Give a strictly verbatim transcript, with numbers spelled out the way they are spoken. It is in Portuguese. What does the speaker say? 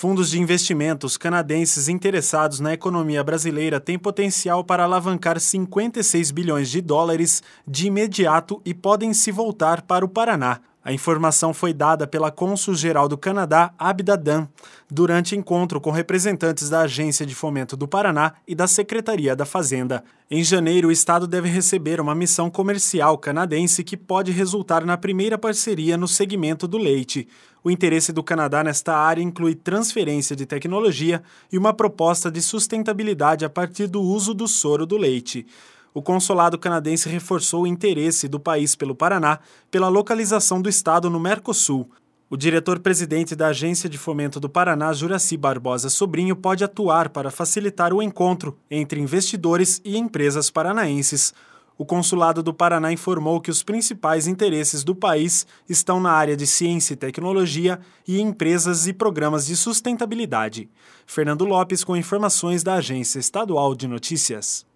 Fundos de investimentos canadenses interessados na economia brasileira têm potencial para alavancar cinquenta e seis bilhões de dólares de imediato e podem se voltar para o Paraná. A informação foi dada pela cônsul-geral do Canadá, Abida Dan, durante encontro com representantes da Agência de Fomento do Paraná e da Secretaria da Fazenda. Em janeiro, o estado deve receber uma missão comercial canadense que pode resultar na primeira parceria no segmento do leite. O interesse do Canadá nesta área inclui transferência de tecnologia e uma proposta de sustentabilidade a partir do uso do soro do leite. O consulado canadense reforçou o interesse do país pelo Paraná pela localização do estado no Mercosul. O diretor-presidente da Agência de Fomento do Paraná, Juraci Barbosa Sobrinho, pode atuar para facilitar o encontro entre investidores e empresas paranaenses. O consulado do Paraná informou que os principais interesses do país estão na área de ciência e tecnologia e empresas e programas de sustentabilidade. Fernando Lopes com informações da Agência Estadual de Notícias.